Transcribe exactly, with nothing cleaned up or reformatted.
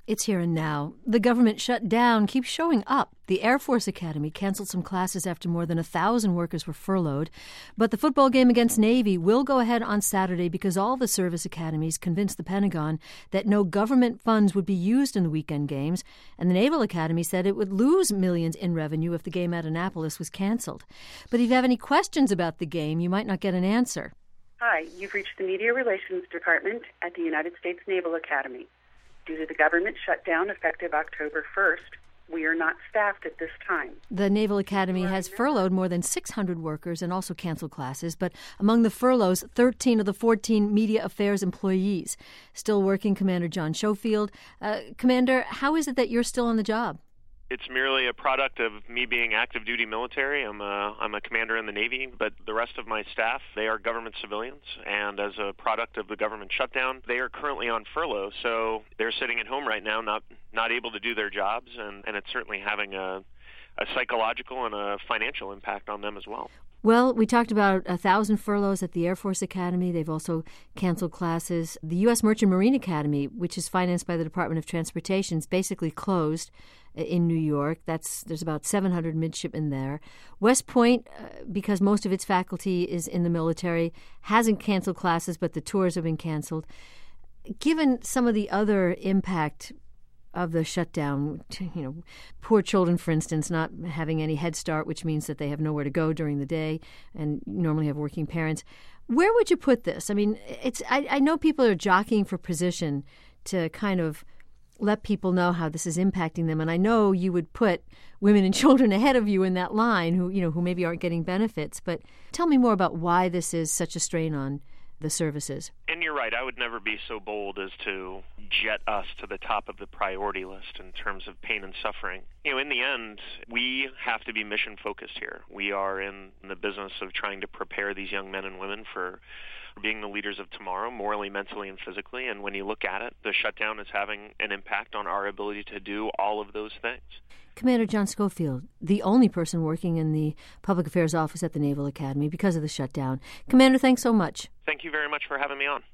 It's here and now. The government shutdown keeps showing up. The Air Force Academy canceled some classes after more than a thousand workers were furloughed. But the football game against Navy will go ahead on Saturday because all the service academies convinced the Pentagon that no government funds would be used in the weekend games. And the Naval Academy said it would lose millions in revenue if the game at Annapolis was canceled. But if you have any questions about the game, you might not get an answer. Hi, you've reached the Media Relations Department at the United States Naval Academy. Due to the government shutdown effective October first, we are not staffed at this time. The Naval Academy has furloughed more than six hundred workers and also canceled classes, but among the furloughs, thirteen of the fourteen media affairs employees. Still working, Commander John Schofield. Uh, Commander, how is it that you're still on the job? It's merely a product of me being active duty military. I'm a, I'm a commander in the Navy, but the rest of my staff, they are government civilians. And as a product of the government shutdown, they are currently on furlough. So they're sitting at home right now, not not able to do their jobs. And, and it's certainly having a, a psychological and a financial impact on them as well. Well, we talked about a thousand furloughs at the Air Force Academy. They've also canceled classes. The U S Merchant Marine Academy, which is financed by the Department of Transportation, is basically closed in New York. That's there's about seven hundred midshipmen there. West Point, uh, because most of its faculty is in the military, hasn't canceled classes, but the tours have been canceled. Given some of the other impact of the shutdown, you know, poor children, for instance, not having any Head Start, which means that they have nowhere to go during the day and normally have working parents. Where would you put this? I mean, it's I, I know people are jockeying for position to kind of let people know how this is impacting them. And I know you would put women and children ahead of you in that line who, you know, who maybe aren't getting benefits. But tell me more about why this is such a strain on the services. And you're right. I would never be so bold as to jet us to the top of the priority list in terms of pain and suffering. You know, in the end, we have to be mission focused here. We are in the business of trying to prepare these young men and women for being the leaders of tomorrow, morally, mentally, and physically. And when you look at it, the shutdown is having an impact on our ability to do all of those things. Commander John Schofield, the only person working in the Public Affairs Office at the Naval Academy because of the shutdown. Commander, thanks so much. Thank you very much for having me on.